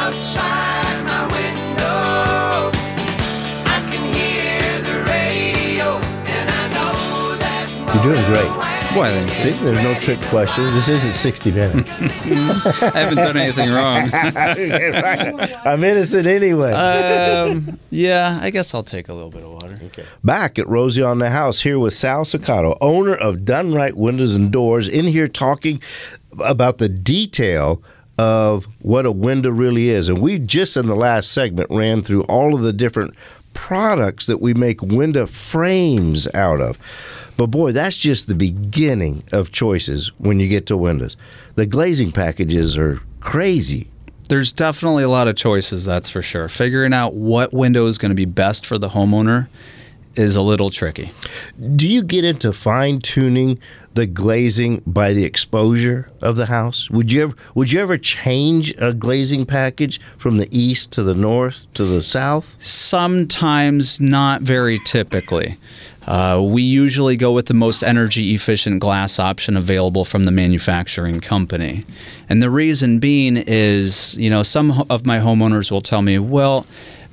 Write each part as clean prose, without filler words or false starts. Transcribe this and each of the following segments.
outside my window. I can hear the radio, and I know that You're doing great. Boy, thank See, there's no trick questions. This isn't 60 Minutes. I haven't done anything wrong. I'm innocent anyway. Yeah, I guess I'll take a little bit of water. Okay. Back at Rosie on the House here with Sal Sacato, owner of Done Right Windows and Doors, in here talking about the detail of what a window really is. And we just in the last segment ran through all of the different products that we make window frames out of. But boy, that's just the beginning of choices when you get to windows. The glazing packages are crazy. There's definitely a lot of choices, that's for sure. Figuring out what window is going to be best for the homeowner is a little tricky. Do you get into fine-tuning the glazing by the exposure of the house? Would you ever change a glazing package from the east to the north to the south? Sometimes, not very typically. We usually go with the most energy-efficient glass option available from the manufacturing company. And the reason being is, some of my homeowners will tell me, well,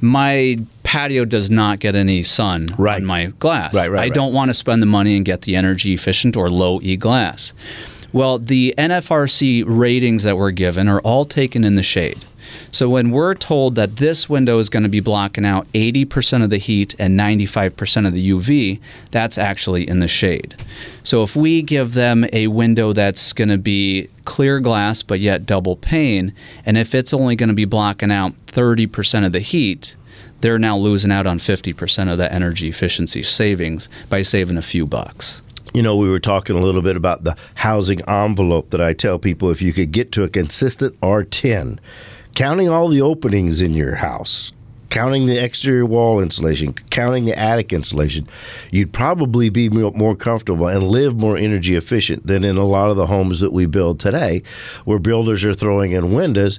my patio does not get any sun on my glass. I don't want to spend the money and get the energy-efficient or low-E glass. Well, the NFRC ratings that we're given are all taken in the shade. So when we're told that this window is going to be blocking out 80% of the heat and 95% of the UV, that's actually in the shade. So if we give them a window that's going to be clear glass but yet double pane, and if it's only going to be blocking out 30% of the heat, they're now losing out on 50% of the energy efficiency savings by saving a few bucks. We were talking a little bit about the housing envelope that I tell people if you could get to a consistent R10, counting all the openings in your house, counting the exterior wall insulation, counting the attic insulation, you'd probably be more comfortable and live more energy efficient than in a lot of the homes that we build today, where builders are throwing in windows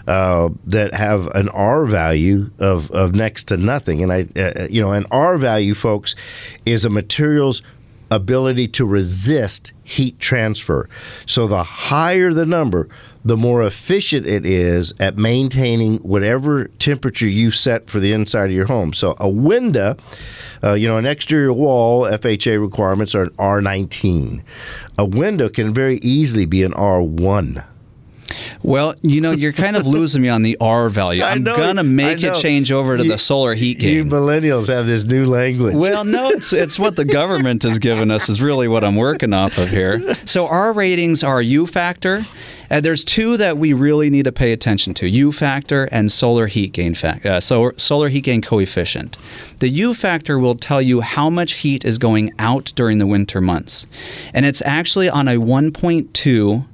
that have an R value of next to nothing. And an R value, folks, is a material's ability to resist heat transfer. So the higher the number, the more efficient it is at maintaining whatever temperature you set for the inside of your home. So a window, an exterior wall, FHA requirements are an R19. A window can very easily be an R1. Well, you're kind of losing me on the R value. I'm going to make it change over to the solar heat gain. You millennials have this new language. Well, no, it's what the government has given us is really what I'm working off of here. So our ratings are U factor. There's two that we really need to pay attention to, U factor and solar heat gain solar heat gain coefficient. The U factor will tell you how much heat is going out during the winter months. And it's actually on a 1.2 to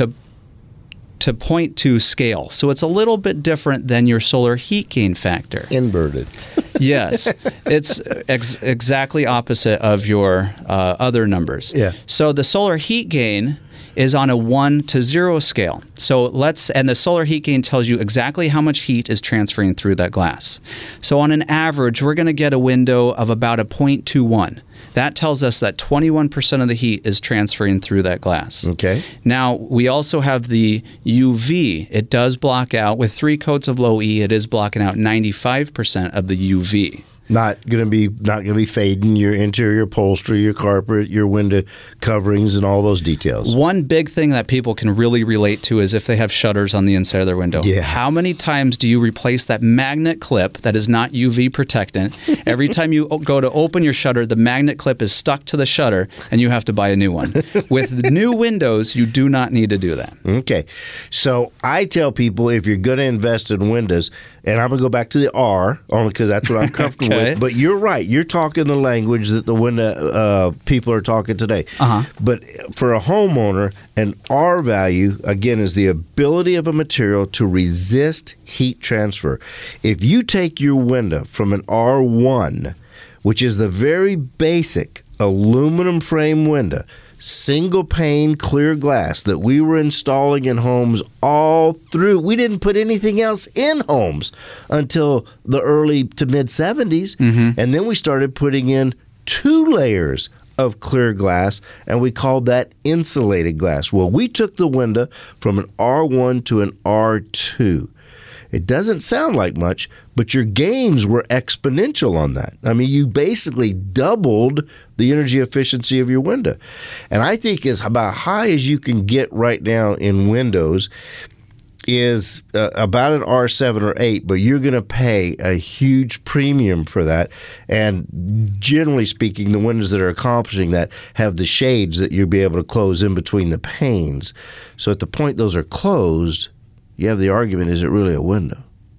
0.2 scale. So it's a little bit different than your solar heat gain factor. Inverted. Yes. It's exactly opposite of your other numbers. Yeah. So the solar heat gain is on a 1 to 0 scale. And the solar heat gain tells you exactly how much heat is transferring through that glass. So on an average, we're going to get a window of about a 0.21. That tells us that 21% of the heat is transferring through that glass. Okay. Now, we also have the UV. It does block out, with 3 coats of low E, it is blocking out 95% of the UV. Not gonna be fading your interior upholstery, your carpet, your window coverings, and all those details. One big thing that people can really relate to is if they have shutters on the inside of their window. Yeah. How many times do you replace that magnet clip that is not UV protectant? Every time you go to open your shutter, the magnet clip is stuck to the shutter, and you have to buy a new one. With new windows, you do not need to do that. Okay. So I tell people, if you're going to invest in windows, and I'm going to go back to the R, only because that's what I'm comfortable with. But you're right. You're talking the language that the window people are talking today. But for a homeowner, an R value, again, is the ability of a material to resist heat transfer. If you take your window from an R1, which is the very basic aluminum frame window, single pane clear glass that we were installing in homes all through. We didn't put anything else in homes until the early to mid 70s. And then we started putting in 2 layers of clear glass, and we called that insulated glass. Well, we took the window from an R1 to an R2. It doesn't sound like much, but your gains were exponential on that. I mean, you basically doubled the energy efficiency of your window. And I think as about high as you can get right now in windows is about an R7 or 8, but you're going to pay a huge premium for that. And generally speaking, the windows that are accomplishing that have the shades that you'll be able to close in between the panes. So at the point those are closed, you have the argument, is it really a window?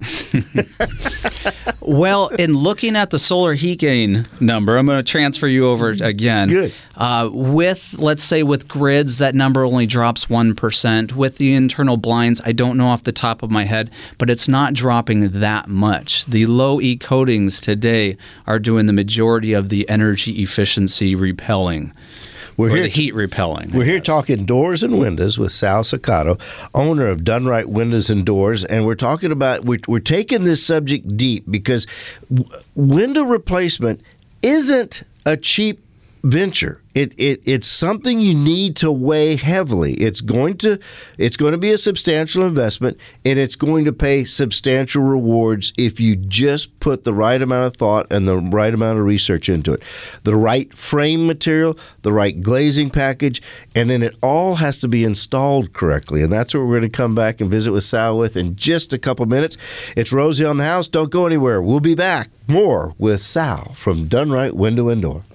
Well, in looking at the solar heat gain number, I'm going to transfer you over again. Good. Let's say with grids, that number only drops 1%. With the internal blinds, I don't know off the top of my head, but it's not dropping that much. The low E coatings today are doing the majority of the energy efficiency repelling. The heat repelling. We're here talking doors and windows with Sal Sacato, owner of Done Right Windows and Doors, and we're talking about we're taking this subject deep because window replacement isn't a cheap venture. It's something you need to weigh heavily. It's going to be a substantial investment, and it's going to pay substantial rewards if you just put the right amount of thought and the right amount of research into it. The right frame material, the right glazing package, and then it all has to be installed correctly. And that's what we're going to come back and visit with Sal with in just a couple minutes. It's Rosie on the House. Don't go anywhere. We'll be back more with Sal from Done Right Window and Door.